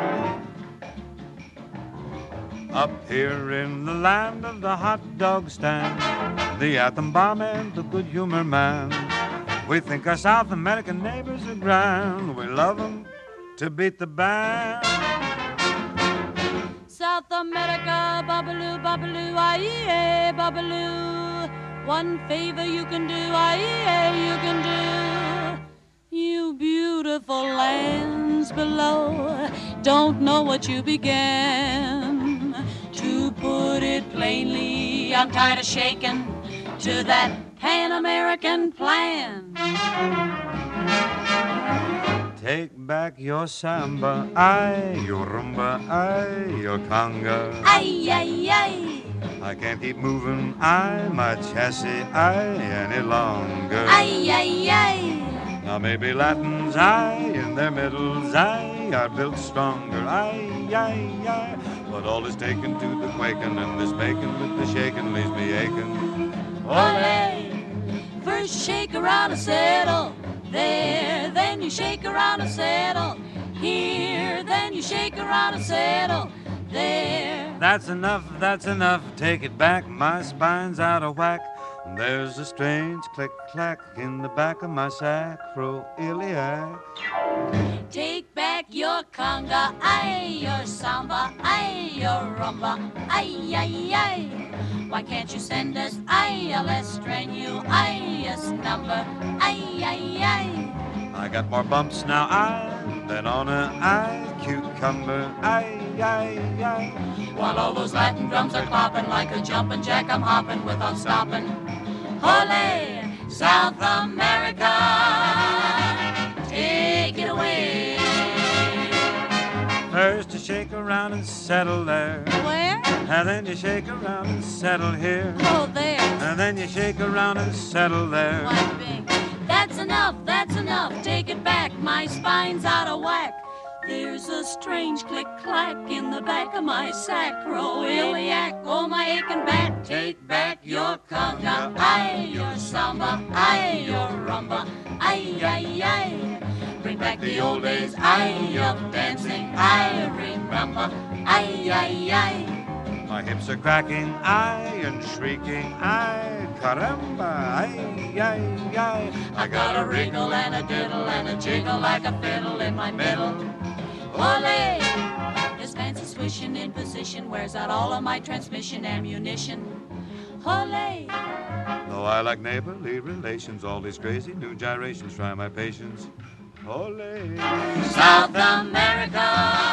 Up here in the land of the hot dog stand, the atom bomb and the good humor man, we think our South American neighbors are grand. We love them to beat the band. South America, babaloo, babaloo, aye, babaloo. One favor you can do, aye, you can do. You beautiful lands below don't know what you began. To put it plainly, I'm tired of shaking to that Pan-American plan. Take back your samba, aye, your rumba, aye, your conga. Aye, aye, aye. I can't keep moving, aye, my chassis, aye, any longer. Aye, aye, aye. Now maybe Latins, aye, in their middles, aye, are built stronger, aye, aye, aye. But all is taken to the quaking, and this bacon with the shaking leaves me aching. Ole! First shake around a settle, there, then you shake around a settle, here, then you shake around a settle, there. That's enough, take it back, my spine's out of whack. There's a strange click-clack in the back of my sacroiliac. Take back your conga, aye, your samba, aye, your rumba, aye, aye, aye. Why can't you send us, aye, a less strenuous number, aye, aye, aye. I got more bumps now, aye, than on a aye cucumber, aye, aye, aye. While all those Latin drums are clopping like a jumping jack, I'm hopping without stopping. Ole, South America, take it away. First you shake around and settle there. Where? And then you shake around and settle here. Oh, there. And then you shake around and settle there. Why, Bing, that's enough, take it back, my spine's out of whack. There's a strange click-clack in the back of my sacroiliac. Oh, my aching back, take back your conga, aye, your samba, aye, your rumba, aye, aye, aye. Bring back the old days, aye, of dancing, I remember, aye, aye, aye. My hips are cracking, aye, and shrieking, aye, caramba, aye, aye, aye. I got a wriggle and a diddle and a jiggle like a fiddle in my middle. Ole! This fancy swishing in position wears out all of my transmission ammunition. Ole! Though I like neighborly relations, all these crazy new gyrations try my patience. Ole! South America!